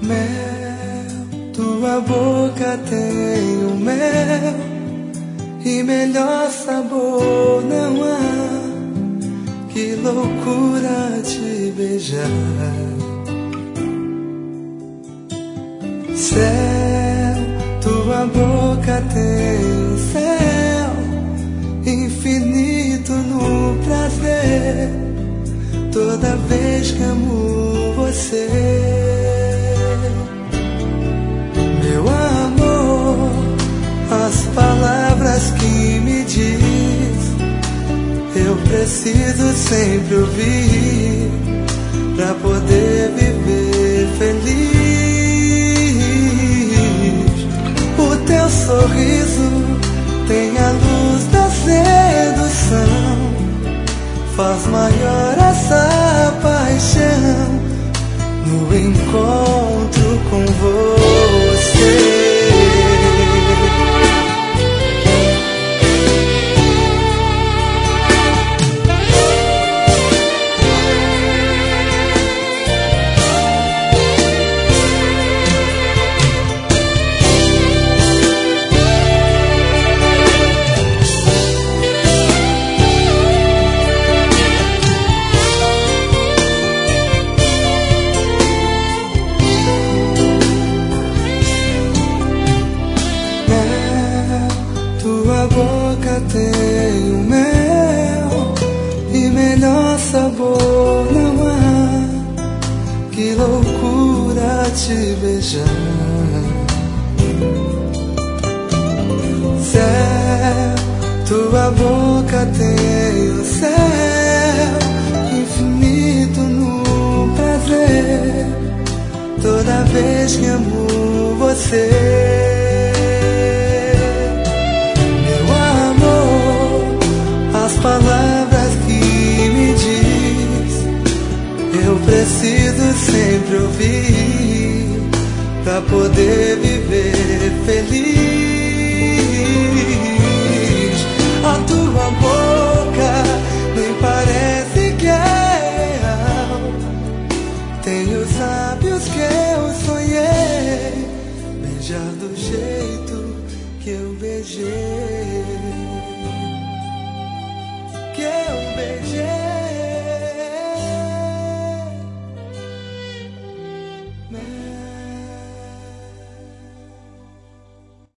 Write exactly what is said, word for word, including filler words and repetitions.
Mel, tua boca tem o mel e melhor sabor não há. Que loucura te beijar. Céu, tua boca tem o céu infinito no prazer. Toda vez que amo você, meu amor, as palavras que me diz, eu preciso sempre ouvir pra poder viver feliz. O teu sorriso tem a luz da sedução, faz maior essa paixão no encontro com você. Tua boca tem o mel e melhor sabor não há. Que loucura te beijar. Céu, tua boca tem o céu infinito no prazer. Toda vez que amo você, as palavras que me diz, eu preciso sempre ouvir pra poder viver feliz. A tua boca nem parece que é real, tem os lábios que eu sonhei beijar do jeito que eu beijei.